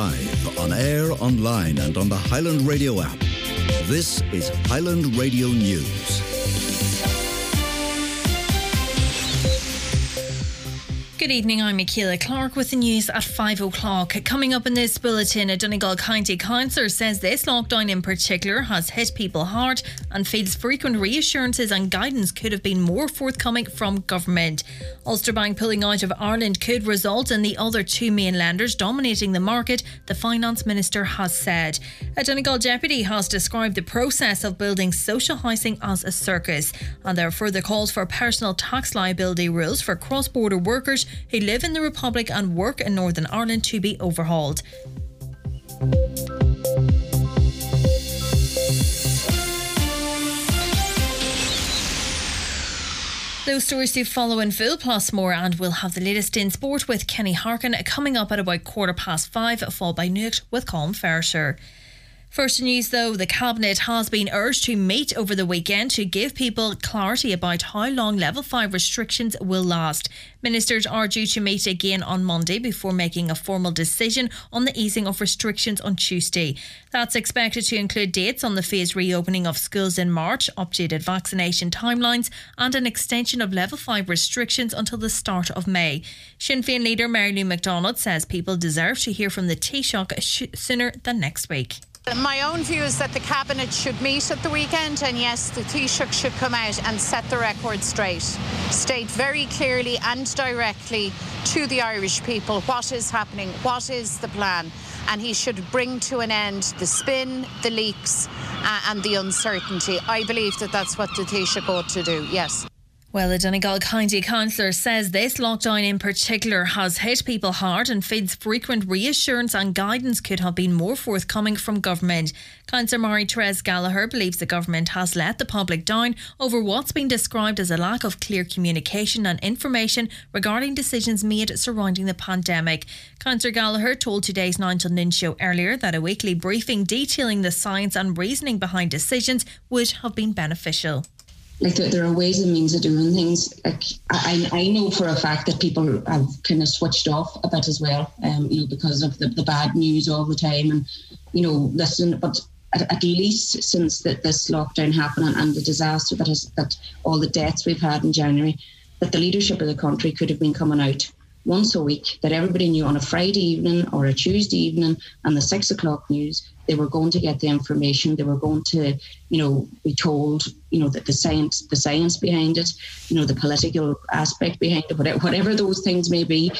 live, on air, online and on the Highland Radio app. This is Highland Radio News. Good evening, I'm Michaela Clark with the news at 5 o'clock. Coming up in this bulletin, a Donegal County councillor says this lockdown in particular has hit people hard and feels frequent reassurances and guidance could have been more forthcoming from government. Ulster Bank pulling out of Ireland could result in the other two main lenders dominating the market, the Finance Minister has said. A Donegal deputy has described the process of building social housing as a circus, and there are further calls for personal tax liability rules for cross-border workers who live in the Republic and work in Northern Ireland to be overhauled. Those stories to follow in full, plus more, and we'll have the latest in sport with Kenny Harkin coming up at about 5:15, followed by Newt with Colin Fairshire. First news though, the Cabinet has been urged to meet over the weekend to give people clarity about how long Level 5 restrictions will last. Ministers are due to meet again on Monday before making a formal decision on the easing of restrictions on Tuesday. That's expected to include dates on the phased reopening of schools in March, updated vaccination timelines and an extension of Level 5 restrictions until the start of May. Sinn Féin leader Mary Lou McDonald says people deserve to hear from the Taoiseach sooner than next week. My own view is that the Cabinet should meet at the weekend, and yes, the Taoiseach should come out and set the record straight. State very clearly and directly to the Irish people what is happening, what is the plan, and he should bring to an end the spin, the leaks and the uncertainty. I believe that that's what the Taoiseach ought to do, yes. Well, the Donegal County councillor says this lockdown in particular has hit people hard and feels frequent reassurance and guidance could have been more forthcoming from government. Councillor Marie-Therese Gallagher believes the government has let the public down over what's been described as a lack of clear communication and information regarding decisions made surrounding the pandemic. Councillor Gallagher told today's 9 till noon show earlier that a weekly briefing detailing the science and reasoning behind decisions would have been beneficial. Like there are ways and means of doing things. Like I know for a fact that people have kind of switched off a bit as well, because of the bad news all the time. And, listen, but at least since this lockdown happened and the disaster that all the deaths we've had in January, that the leadership of the country could have been coming out once a week, that everybody knew on a Friday evening or a Tuesday evening and the 6 o'clock news, they were going to get the information, they were going to, be told, that the science behind it, the political aspect behind it, whatever those things may be,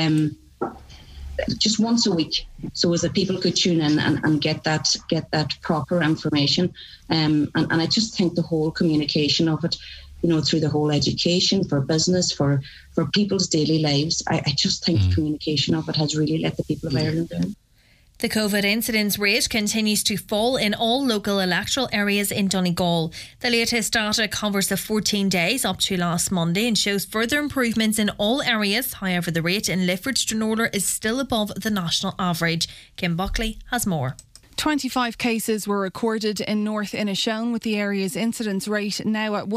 just once a week, so as that people could tune in and get that proper information. And I just think the whole communication of it, through the whole education, for business, for people's daily lives, I just think the communication of it has really let the people of Ireland down. The COVID incidence rate continues to fall in all local electoral areas in Donegal. The latest data covers the 14 days up to last Monday and shows further improvements in all areas. However, the rate in Lifford Stranorlar is still above the national average. Kim Buckley has more. 25 cases were recorded in North Inishowen, with the area's incidence rate now at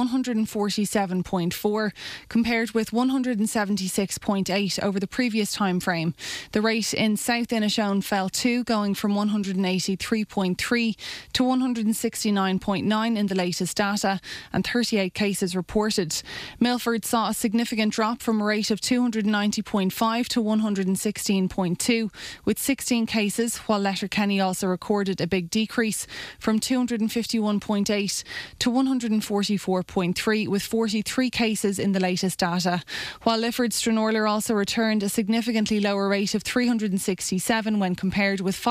147.4 compared with 176.8 over the previous time frame. The rate in South Inishowen fell too, going from 183.3 to 169.9 in the latest data, and 38 cases reported. Milford saw a significant drop from a rate of 290.5 to 116.2 with 16 cases, while Letterkenny also recorded a big decrease from 251.8 to 144.3 with 43 cases in the latest data, while Lifford Stranorlar also returned a significantly lower rate of 367 when compared with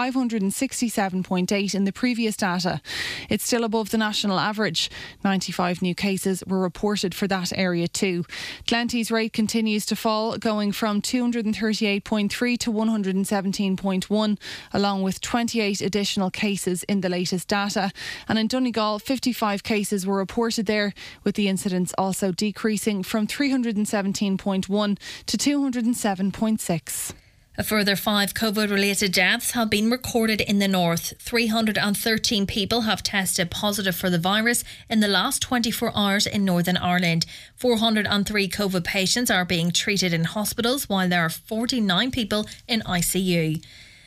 567.8 in the previous data. It's still above the national average. 95 new cases were reported for that area too. Glenty's rate continues to fall, going from 238.3 to 117.1, along with 28 additional cases in the latest data. And in Donegal, 55 cases were reported there, with the incidence also decreasing from 317.1 to 207.6. A further 5 COVID-related deaths have been recorded in the north. 313 people have tested positive for the virus in the last 24 hours in Northern Ireland. 403 COVID patients are being treated in hospitals, while there are 49 people in ICU.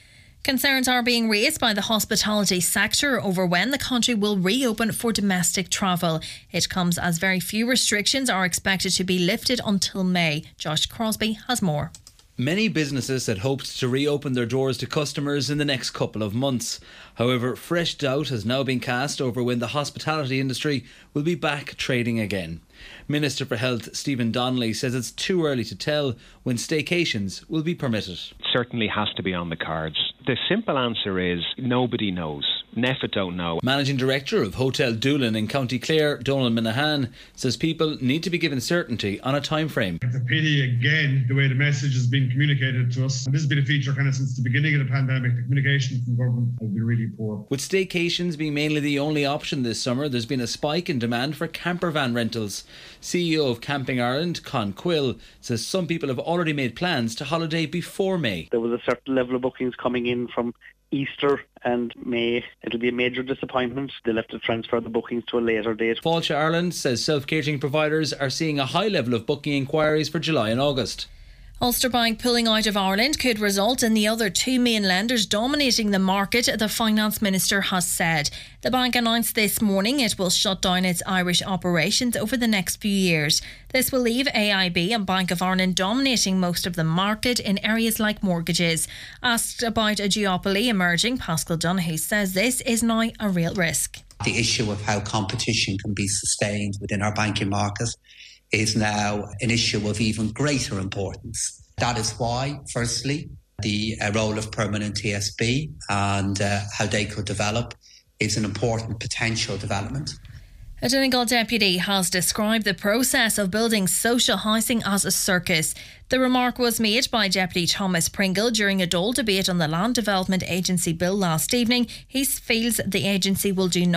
Concerns are being raised by the hospitality sector over when the country will reopen for domestic travel. It comes as very few restrictions are expected to be lifted until May. Josh Crosby has more. Many businesses had hoped to reopen their doors to customers in the next couple of months. However, fresh doubt has now been cast over when the hospitality industry will be back trading again. Minister for Health Stephen Donnelly says it's too early to tell when staycations will be permitted. It certainly has to be on the cards. The simple answer is nobody knows. NPHET don't know. Managing Director of Hotel Doolin in County Clare, Donald Minahan, says people need to be given certainty on a time frame. It's a pity again the way the message has been communicated to us. And this has been a feature kind of since the beginning of the pandemic. The communication from government has been really poor. With staycations being mainly the only option this summer, there's been a spike in demand for camper van rentals. CEO of Camping Ireland, Con Quill, says some people have already made plans to holiday before May. There was a certain level of bookings coming in from Easter and May. It'll be a major disappointment. They'll have to transfer the bookings to a later date. Fáilte Ireland says self-catering providers are seeing a high level of booking inquiries for July and August. Ulster Bank pulling out of Ireland could result in the other two main lenders dominating the market, the Finance Minister has said. The bank announced this morning it will shut down its Irish operations over the next few years. This will leave AIB and Bank of Ireland dominating most of the market in areas like mortgages. Asked about a duopoly emerging, Pascal Donoghue says this is now a real risk. The issue of how competition can be sustained within our banking market is now an issue of even greater importance. That is why, firstly, the role of permanent TSB and how they could develop is an important potential development. A Donegal deputy has described the process of building social housing as a circus. The remark was made by Deputy Thomas Pringle during a Dáil debate on the Land Development Agency bill last evening. He feels the agency will do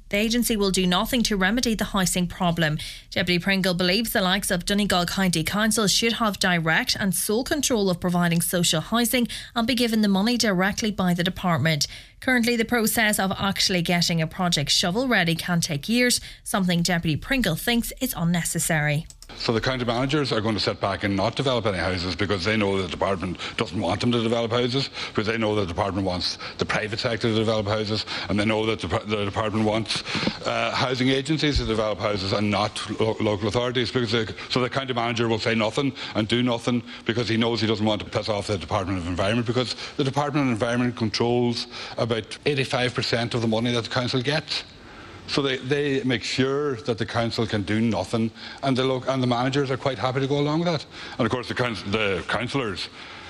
nothing to remedy the housing problem. Deputy Pringle believes the likes of Donegal County Council should have direct and sole control of providing social housing and be given the money directly by the department. Currently, the process of actually getting a project shovel ready can take years, something Deputy Pringle thinks is unnecessary. So the county managers are going to sit back and not develop any houses because they know the department doesn't want them to develop houses, because they know the department wants the private sector to develop houses, and they know that the department wants housing agencies to develop houses and not local authorities. So the county manager will say nothing and do nothing because he knows he doesn't want to piss off the Department of Environment, because the Department of Environment controls about 85% of the money that the council gets. So they make sure that the council can do nothing, and the managers are quite happy to go along with that. And of course the councillors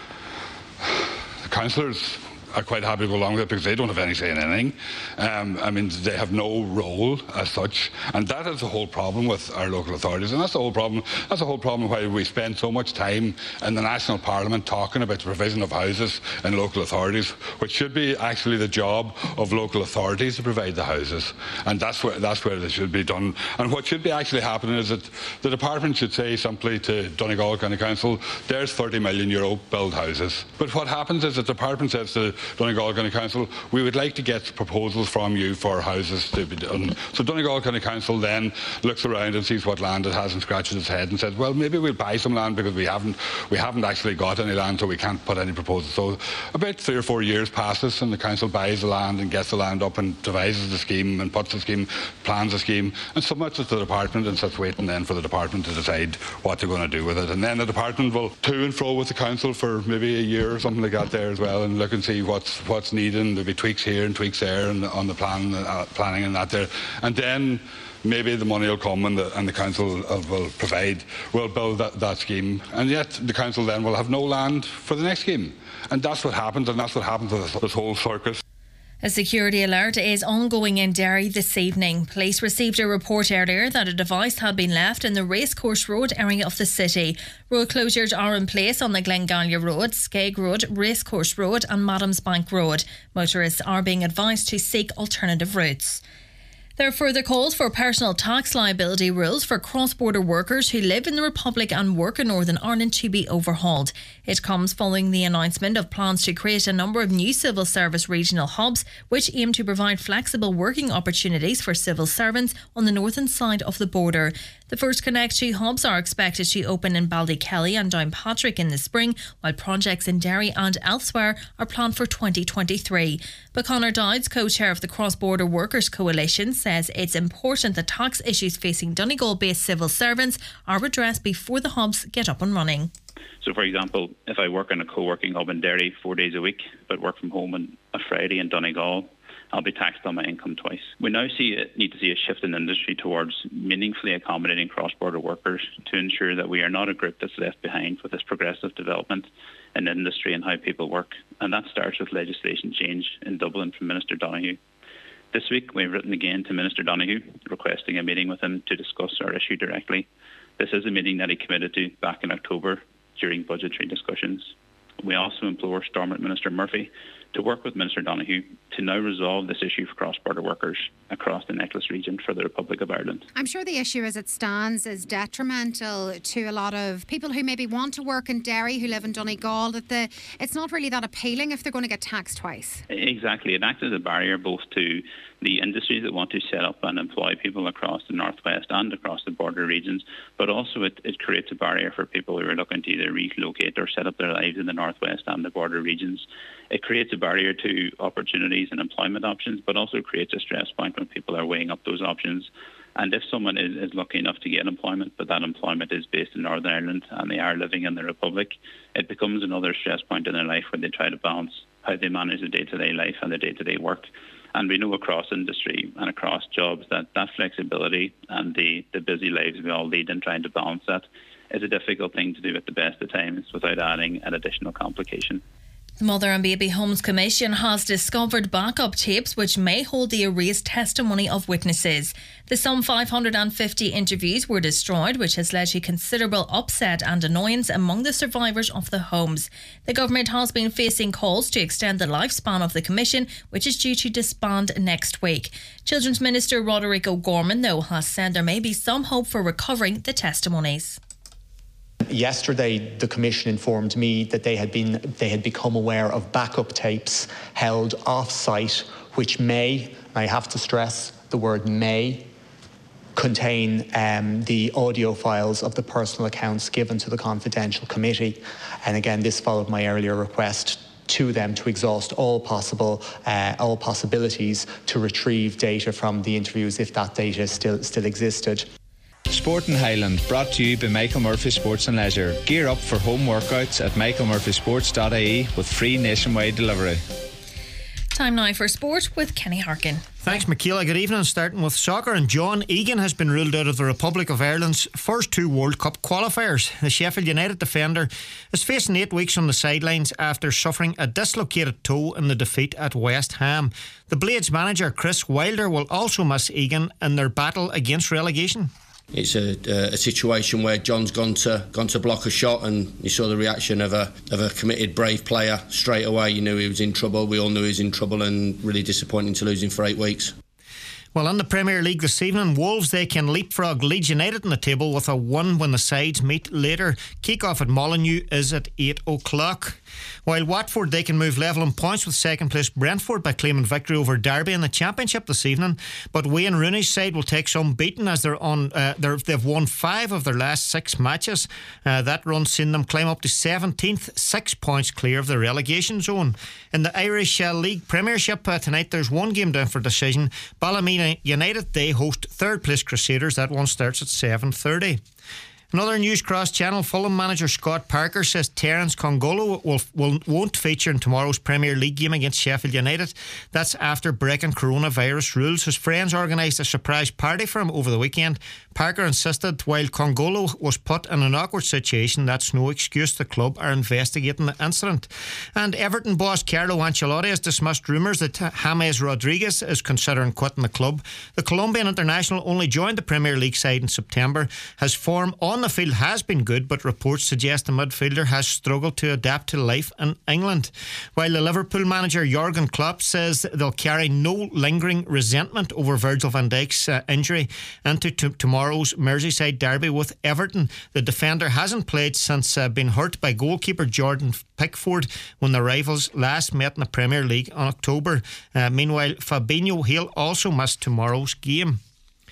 are quite happy to go along with it because they don't have any say in anything. I mean, they have no role as such, and that is the whole problem with our local authorities, and that's the whole problem. That's the whole problem why we spend so much time in the National Parliament talking about the provision of houses in local authorities, which should be actually the job of local authorities to provide the houses, and that's where they should be done. And what should be actually happening is that the department should say simply to Donegal County Council, there's €30 million, build houses. But what happens is that the department says to Donegal County Council, we would like to get proposals from you for houses to be done. So Donegal County Council then looks around and sees what land it has and scratches its head and says, well, maybe we'll buy some land because we haven't actually got any land, so we can't put any proposals. So about 3 or 4 years passes and the council buys the land and gets the land up and devises the scheme and puts the scheme, plans the scheme and submits it to the department and sits waiting then for the department to decide what they're going to do with it. And then the department will to and fro with the council for maybe a year or something like that there as well, and look and see what's needed, and there'll be tweaks here and tweaks there and on the planning and that there, and then maybe the money will come and the council will build that scheme, and yet the council then will have no land for the next scheme, and that's what happens, and that's what happens to this whole circus. A security alert is ongoing in Derry this evening. Police received a report earlier that a device had been left in the Racecourse Road area of the city. Road closures are in place on the Glengallia Road, Skeg Road, Racecourse Road and Madams Bank Road. Motorists are being advised to seek alternative routes. There are further calls for personal tax liability rules for cross-border workers who live in the Republic and work in Northern Ireland to be overhauled. It comes following the announcement of plans to create a number of new civil service regional hubs which aim to provide flexible working opportunities for civil servants on the northern side of the border. The first Connect 2 hubs are expected to open in Ballykelly and Downpatrick in the spring, while projects in Derry and elsewhere are planned for 2023. But Conor Dowds, co-chair of the Cross Border Workers Coalition, says it's important that tax issues facing Donegal-based civil servants are addressed before the hubs get up and running. So, for example, if I work in a co-working hub in Derry 4 days a week, but work from home on a Friday in Donegal, I'll be taxed on my income twice. We now need to see a shift in the industry towards meaningfully accommodating cross-border workers to ensure that we are not a group that's left behind with this progressive development in the industry and how people work. And that starts with legislation change in Dublin from Minister Donoghue. This week, we've written again to Minister Donoghue, requesting a meeting with him to discuss our issue directly. This is a meeting that he committed to back in October during budgetary discussions. We also implore Stormont Minister Murphy to work with Minister Donoghue to now resolve this issue for cross-border workers across the Necklace region for the Republic of Ireland. I'm sure the issue as it stands is detrimental to a lot of people who maybe want to work in Derry, who live in Donegal, that it's not really that appealing if they're going to get taxed twice. Exactly. It acts as a barrier both to the industries that want to set up and employ people across the northwest and across the border regions, but also it creates a barrier for people who are looking to either relocate or set up their lives in the northwest and the border regions. It creates a barrier to opportunities and employment options, but also creates a stress point when people are weighing up those options. And if someone is lucky enough to get employment, but that employment is based in Northern Ireland and they are living in the Republic, it becomes another stress point in their life where they try to balance how they manage their day-to-day life and their day-to-day work. And we know across industry and across jobs that flexibility and the busy lives we all lead in trying to balance that is a difficult thing to do at the best of times without adding an additional complication. The Mother and Baby Homes Commission has discovered backup tapes which may hold the erased testimony of witnesses. The some 550 interviews were destroyed, which has led to considerable upset and annoyance among the survivors of the homes. The government has been facing calls to extend the lifespan of the commission, which is due to disband next week. Children's Minister Roderick O'Gorman, though, has said there may be some hope for recovering the testimonies. Yesterday, the Commission informed me that they had become aware of backup tapes held off-site, which may, I have to stress the word may, contain the audio files of the personal accounts given to the confidential committee. And again, this followed my earlier request to them to exhaust all possibilities to retrieve data from the interviews if that data still existed. Sport in Highland, brought to you by Michael Murphy Sports and Leisure. Gear up for home workouts at michaelmurphysports.ie with free nationwide delivery. Time now for sport with Kenny Harkin. Thanks, Michaela. Good evening. Starting with soccer, and John Egan has been ruled out of the Republic of Ireland's first two World Cup qualifiers. The Sheffield United defender is facing 8 weeks on the sidelines after suffering a dislocated toe in the defeat at West Ham. The Blades manager Chris Wilder will also miss Egan in their battle against relegation. It's a situation where John's gone to block a shot, and you saw the reaction of a committed, brave player straight away. You knew he was in trouble. We all knew he was in trouble, and really disappointing to lose him for 8 weeks. Well, in the Premier League this evening, Wolves, they can leapfrog Leeds United in the table with a win when the sides meet later. Kick-off at Molineux is at 8 o'clock. While Watford, they can move level in points with second place Brentford by claiming victory over Derby in the Championship this evening. But Wayne Rooney's side will take some beating as they've won 5 of their last 6 matches. That run seen them climb up to 17th, 6 points clear of the relegation zone. In the Irish League Premiership tonight, there's one game down for decision. Ballymena United, they host third place Crusaders. That one starts at 7:30. In other news, cross-channel, Fulham manager Scott Parker says Terence Congolo won't feature in tomorrow's Premier League game against Sheffield United. That's after breaking coronavirus rules. His friends organised a surprise party for him over the weekend. Parker insisted while Congolo was put in an awkward situation, that's no excuse. The club are investigating the incident. And Everton boss Carlo Ancelotti has dismissed rumours that James Rodriguez is considering quitting the club. The Colombian international only joined the Premier League side in September. His form on the field has been good, but reports suggest the midfielder has struggled to adapt to life in England. While the Liverpool manager Jurgen Klopp says they'll carry no lingering resentment over Virgil van Dijk's injury into tomorrow's Merseyside derby with Everton. The defender hasn't played since being hurt by goalkeeper Jordan Pickford when the rivals last met in the Premier League in October. Meanwhile, Fabinho, he'll also miss tomorrow's game.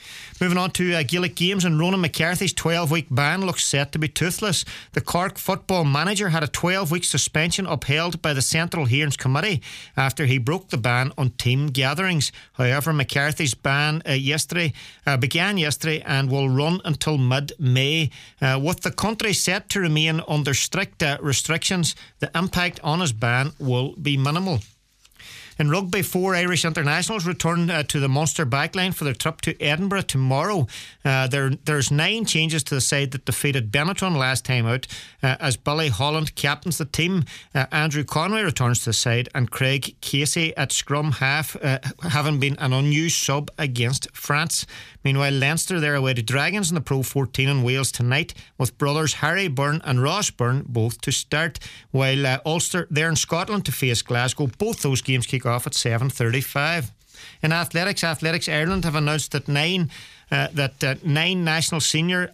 Moving on to Gaelic Games, and Ronan McCarthy's 12-week ban looks set to be toothless. The Cork football manager had a 12-week suspension upheld by the Central Hearings Committee after he broke the ban on team gatherings. However, McCarthy's ban began yesterday and will run until mid-May. With the country set to remain under strict restrictions, the impact on his ban will be minimal. In rugby, 4 Irish internationals return to the Munster backline for their trip to Edinburgh tomorrow. There's 9 changes to the side that defeated Benetton last time out, as Billy Holland captains the team. Andrew Conway returns to the side, and Craig Casey at scrum half, having been an unused sub against France. Meanwhile, Leinster, they're away to Dragons in the Pro 14 in Wales tonight, with brothers Harry Byrne and Ross Byrne both to start, while Ulster, they're in Scotland to face Glasgow. Both those games kick off at 7:35. In athletics, Ireland have announced that national senior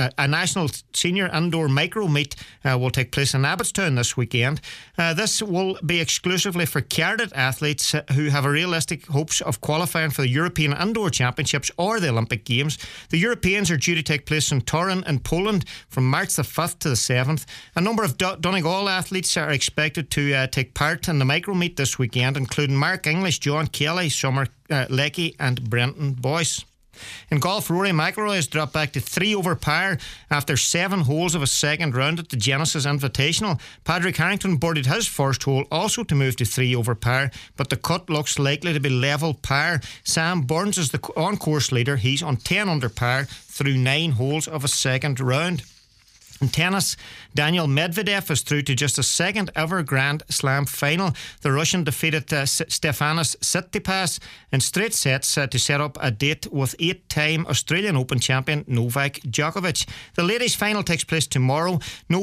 indoor micro meet will take place in Abbottstown this weekend. This will be exclusively for carded athletes who have a realistic hopes of qualifying for the European Indoor Championships or the Olympic Games. The Europeans are due to take place in Torun in Poland from March the 5th to the 7th. A number of Donegal athletes are expected to take part in the micro meet this weekend, including Mark English, John Kelly, Summer Leckie and Brenton Boyce. In golf, Rory McIlroy has dropped back to 3 over par after 7 holes of a second round at the Genesis Invitational. Padraig Harrington birdied his first hole, also to move to 3 over par, but the cut looks likely to be level par. Sam Burns is the on-course leader. He's on 10 under par through 9 holes of a second round. In tennis, Daniil Medvedev is through to just a second ever Grand Slam final. The Russian defeated Stefanos Tsitsipas in straight sets to set up a date with 8-time Australian Open champion Novak Djokovic. The ladies' final takes place tomorrow.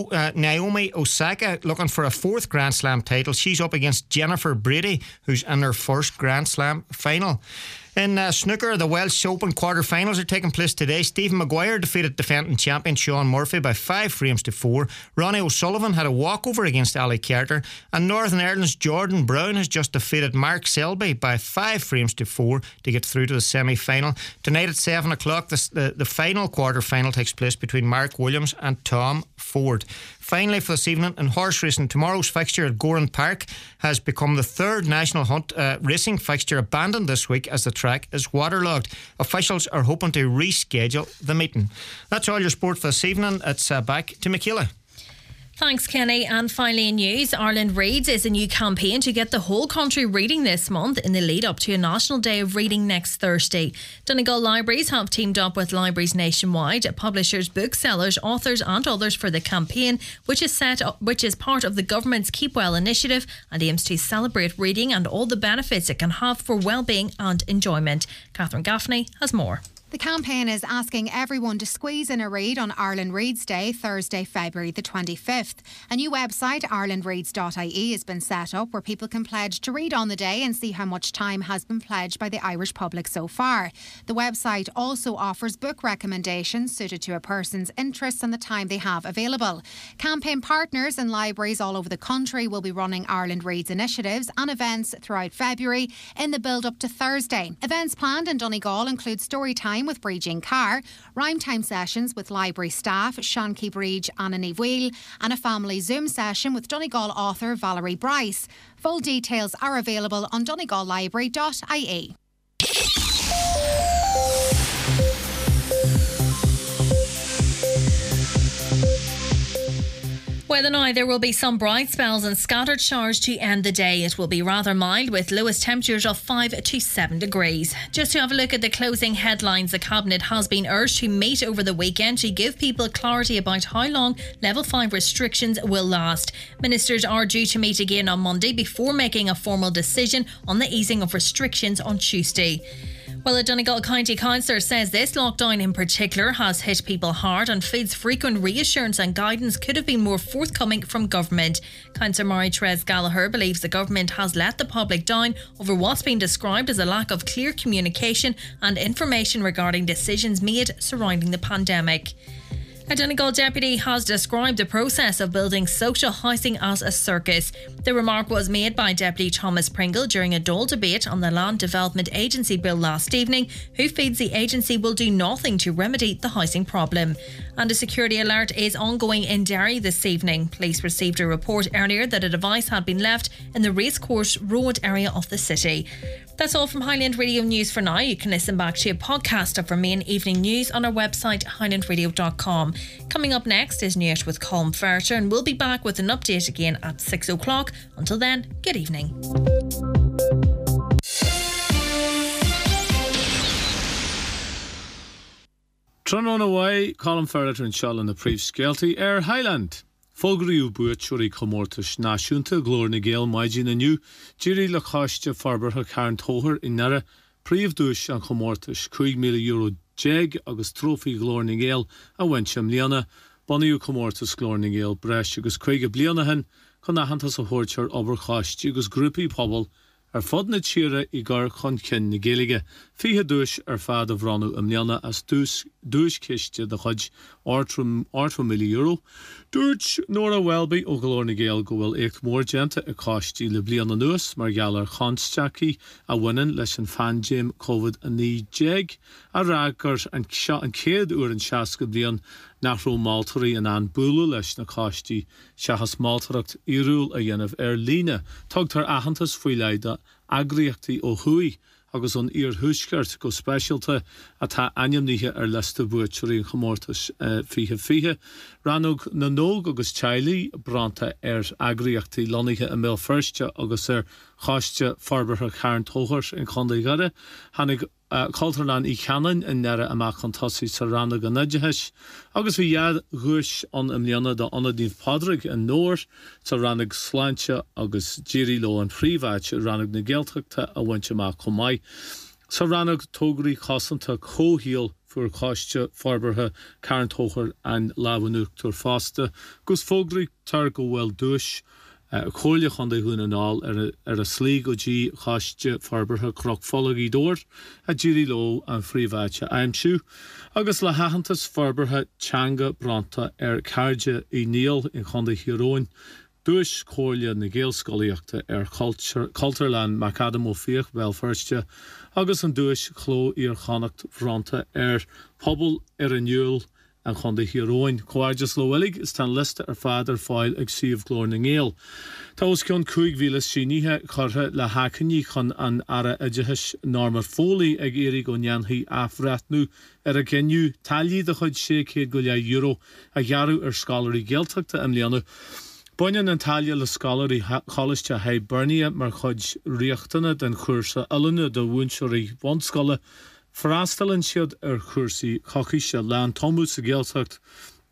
Naomi Osaka looking for a 4th Grand Slam title. She's up against Jennifer Brady, who's in her first Grand Slam final. In snooker, the Welsh Open quarter-finals are taking place today. Stephen Maguire defeated defending champion Sean Murphy by 5 frames to 4. Ronnie O'Sullivan had a walkover against Ali Carter, and Northern Ireland's Jordan Brown has just defeated Mark Selby by 5 frames to 4 to get through to the semi-final. Tonight at 7 o'clock, the final quarter-final takes place between Mark Williams and Tom Ford. Finally, for this evening, in horse racing, tomorrow's fixture at Goran Park has become the 3rd national hunt racing fixture abandoned this week as the track is waterlogged. Officials are hoping to reschedule the meeting. That's all your sport for this evening. It's back to Michaela. Thanks, Kenny. And finally in news, Ireland Reads is a new campaign to get the whole country reading this month in the lead up to a National Day of Reading next Thursday. Donegal Libraries have teamed up with libraries nationwide, publishers, booksellers, authors and others for the campaign, which is part of the government's Keep Well initiative and aims to celebrate reading and all the benefits it can have for well-being and enjoyment. Catherine Gaffney has more. The campaign is asking everyone to squeeze in a read on Ireland Reads Day, Thursday, February the 25th. A new website, irelandreads.ie, has been set up where people can pledge to read on the day and see how much time has been pledged by the Irish public so far. The website also offers book recommendations suited to a person's interests and the time they have available. Campaign partners and libraries all over the country will be running Ireland Reads initiatives and events throughout February in the build-up to Thursday. Events planned in Donegal include story time with Bríd Carr, rhyme time sessions with library staff Shanky Bríd and Anna Wheel, and a family Zoom session with Donegal author Valerie Bryce. Full details are available on donegallibrary.ie. Weather now, there will be some bright spells and scattered showers to end the day. It will be rather mild with lowest temperatures of 5 to 7 degrees. Just to have a look at the closing headlines, the Cabinet has been urged to meet over the weekend to give people clarity about how long Level 5 restrictions will last. Ministers are due to meet again on Monday before making a formal decision on the easing of restrictions on Tuesday. Well, a Donegal County Councillor says this lockdown in particular has hit people hard and feels frequent reassurance and guidance could have been more forthcoming from government. Councillor Marie-Therese Gallagher believes the government has let the public down over what's been described as a lack of clear communication and information regarding decisions made surrounding the pandemic. A Donegal deputy has described the process of building social housing as a circus. The remark was made by Deputy Thomas Pringle during a Dáil debate on the Land Development Agency bill last evening, who feels the agency will do nothing to remedy the housing problem. And a security alert is ongoing in Derry this evening. Police received a report earlier that a device had been left in the Racecourse Road area of the city. That's all from Highland Radio News for now. You can listen back to a podcast of our main evening news on our website, highlandradio.com. Coming up next is News with Colm Ferter, and we'll be back with an update again at 6 o'clock. Until then, good evening. Tránón away, Colm Ferter and Sean the Príomh Scailtí Air Highland. Fógraíú buaitúirí comórtas náisiúnta glór na Gael maidin aniu, Jerry le cáiste farbartha Karen Tóthar in nara príomh dúis an comórtas €5 million jeg agus trófií glór na Gael a bhaintim líana, baniú comórtas glór na Gael breis agus 5 blianahan chun nachantas a hórtear obair cáiste agus grúpaí pobl fod na tíre I gar chun cin na Gaelige, fiche dúis fad a bhranú líana as dúis ciste de chuid €8 million. Dúirt Nora Welby ó glór na Gael go bhfuil écht mór genta a cáistí le bliana nuas mar geall chansteachí a bhainean leis an fanjim COVID-19 a rágar an céad uair an 60 blian nach ró Maltarí an búlú leis na cáistí seachas Maltaracht iarúil a dhéanamh líne, tugtar achantas faoi leide agriochtaí ó thuaidh agus an thuisceart go speisialta atá ainmníthe lista buaitúirí an chomórtas fiche. Rannog na nóg agus teilí branta agriochtaí lonithe a mé firste agus cháiste farbartha Karen Tóthar in Condaí Gada, hanig Cultarlan I Canan in nera amach an tosaí sa rannog an neideheis, agus bhí iad gúis an imliana da anadíh Padraig an nóir sa rannog sláinte agus Jerry lo an príomhhaid rannog na Gaeltachta a bhainte amach chomai. Sa rannog tógraí chosanta cóhíal fuair cáiste farbartha Karen Tóthar an lábhanúchtúir fásta, gus fógraí tar go bhfuil dúis Chóirle chun é hún anál a slí go dí cháiste farbartha croch folaí dóir a Jerry lo an phríomhhaite aimsiú, agus le hahantas farbartha teanga branta cairde I níl in chunda hiróin, dúis chóirle na Gaelscoíochta Cultarlan Macadam ó Fíoch Belfirste, agus an dúis chló Chanacht branta pobl an niúil an chunda hiróin. Coáideas Lowellig is tan liste fáidir fáil ag siomh glór na Gael. Tá os cion 5 mhíle sínithe chutha le hacaní chun an ara iditheis námar fólaí ag éirí go neanthaí afreathnú a giniu talí de chuid €600 million a ghearú scalarí Gaeltachta am líana. Baineann an taille le scalarí choiste High Burnia mar chuid riachtainna den chuirsa allanna do bhúnseirí bhanscoile, Frastalin siad chuirsaí chochiise lean Thomas a Gaeltacht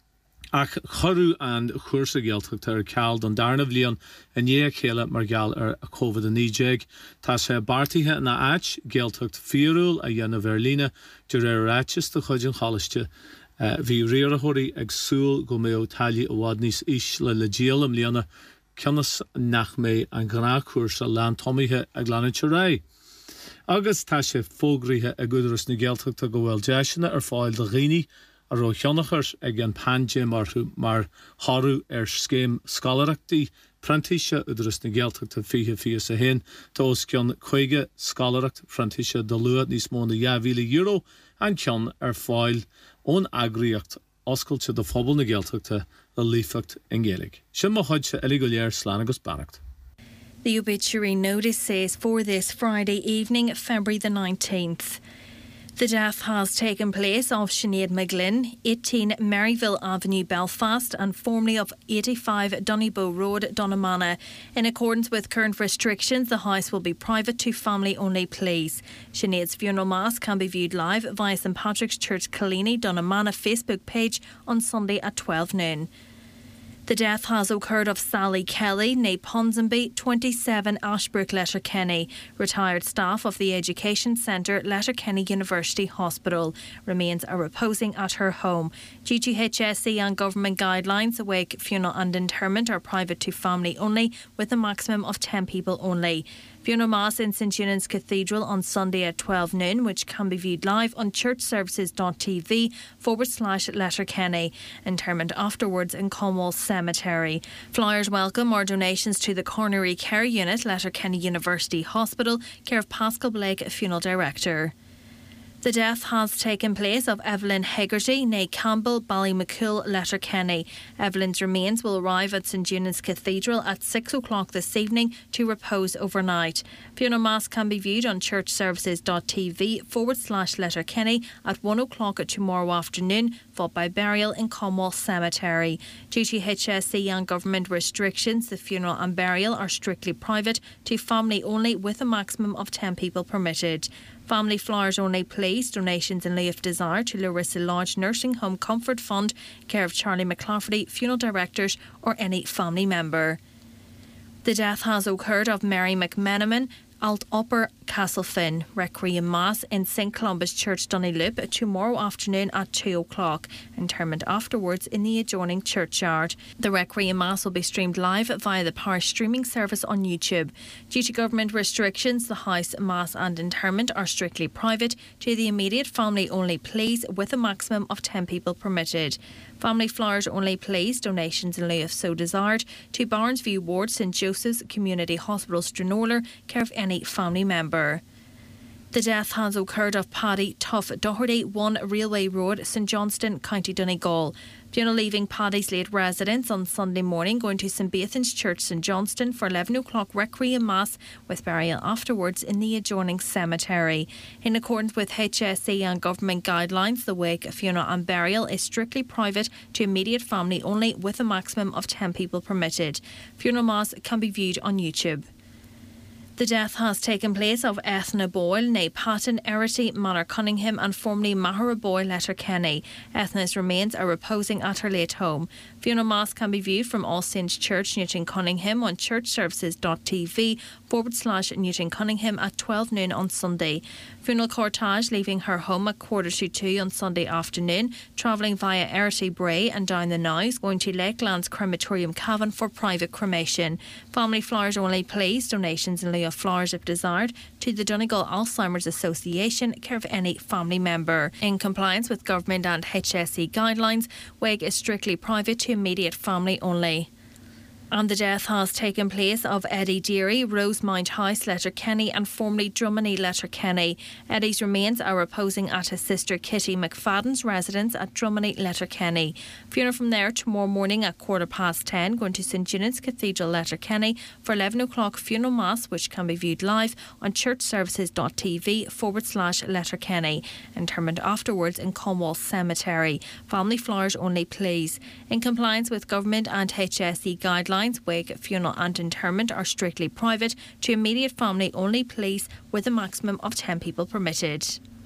ach chorú an chuirsa Gaeltacht ceall don darna bblion a ní chéile mar geall a COVID-19. Tá sé bartaithe na áit Gaeltacht fiúil a dhéanamh líne de ráitis de chuid an chalaiste. Bhí riarthirí ag súil go mé tailí bhád níos is le díal am líana ceannas nach mé an gná chuirsa lean Tomithe ag leanite ré. Agus tá sé fógraithe a gúdaras na Gaeltachta go bhfuil deisina fáil de riine a ró cheannachar ag an panje mar harú scéim scalareachtaí prantíise údaras na Gaeltachta fiche sa hen, tá os ceann 5 scalareacht prantíise do luad níos mó na €1,000 an ceann fáil ón agriocht oscailte do phobal na Gaeltachta le lífacht in Gaeilge. Sin mo chuid se Ellie go léir slán agus bannacht. The obituary notice says for this Friday evening, February the 19th. The death has taken place of Sinead McGlynn, 18 Maryville Avenue, Belfast, and formerly of 85 Donnybrook Road, Donnamana. In accordance with current restrictions, the house will be private to family-only please. Sinead's funeral mass can be viewed live via St Patrick's Church, Killeen, Donnamana Facebook page on Sunday at 12 noon. The death has occurred of Sally Kelly, née Ponsonby, 27 Ashbrook Letterkenny, retired staff of the Education Centre, Letterkenny University Hospital. Remains are reposing at her home. Due to HSE and government guidelines, the wake, funeral and interment are private to family only, with a maximum of 10 people only. Funeral Mass in St Eunan's Cathedral on Sunday at 12 noon, which can be viewed live on churchservices.tv/Letterkenny. Interment afterwards in Cornwall Cemetery. Flyers welcome or donations to the Coronary Care Unit, Letterkenny University Hospital, care of Pascal Blake, Funeral Director. The death has taken place of Evelyn Hegarty, née Campbell, Ballymacool, Letterkenny. Evelyn's remains will arrive at St Eunan's Cathedral at 6 o'clock this evening to repose overnight. Funeral Mass can be viewed on churchservices.tv/Letterkenny at 1 o'clock tomorrow afternoon, followed by burial in Cornwall Cemetery. Due to HSE and government restrictions, the funeral and burial are strictly private to family only, with a maximum of 10 people permitted. Family flowers only, please. Donations in lieu of desire to Larissa Lodge Nursing Home Comfort Fund, care of Charlie McClafferty, Funeral Directors, or any family member. The death has occurred of Mary McMenamin, Alt Upper Castlefin. Requiem Mass in St Columba's Church, Dunniloop, tomorrow afternoon at 2 o'clock. Interment afterwards in the adjoining churchyard. The Requiem Mass will be streamed live via the parish streaming service on YouTube. Due to government restrictions, the house, mass and interment are strictly private to the immediate family only, please, with a maximum of 10 people permitted. Family flowers only, please. Donations in lieu of so desired to Barnesview Ward, St Joseph's Community Hospital, Stranorlar, care of any family member. The death has occurred of Paddy Tough Doherty, 1 Railway Road, St Johnston, County Donegal. Funeral leaving Paddy's late residence on Sunday morning, going to St Beathan's Church, St Johnston for 11 o'clock Requiem Mass, with burial afterwards in the adjoining cemetery. In accordance with HSE and government guidelines, the wake, funeral and burial is strictly private to immediate family only, with a maximum of 10 people permitted. Funeral Mass can be viewed on YouTube. The death has taken place of Ethna Boyle, née Patton, Erity, Manor Cunningham, and formerly Mahara Boyle, Letterkenny. Ethna's remains are reposing at her late home. Funeral Mass can be viewed from All Saints Church, Newton Cunningham on churchservices.tv/Newton Cunningham at 12 noon on Sunday. Funeral cortege leaving her home at 1:45 on Sunday afternoon, travelling via Erity Bray and down the Nows, going to Lakelands Crematorium Cavan for private cremation. Family flowers only, please. Donations in lieu of flowers if desired to the Donegal Alzheimer's Association, care of any family member. In compliance with government and HSE guidelines, wake is strictly private to immediate family only. And the death has taken place of Eddie Deary, Rosemount House, Letterkenny, and formerly Drummond, Letterkenny. Eddie's remains are reposing at his sister Kitty McFadden's residence at Drummond, Letterkenny. Funeral from there tomorrow morning at 10:15, going to St Eunan's Cathedral, Letterkenny, for 11 o'clock funeral mass, which can be viewed live on churchservices.tv/Letterkenny. Interment afterwards in Cornwall Cemetery. Family flowers only, please. In compliance with government and HSE guidelines, wake, funeral and interment are strictly private to immediate family only, please, with a maximum of 10 people permitted.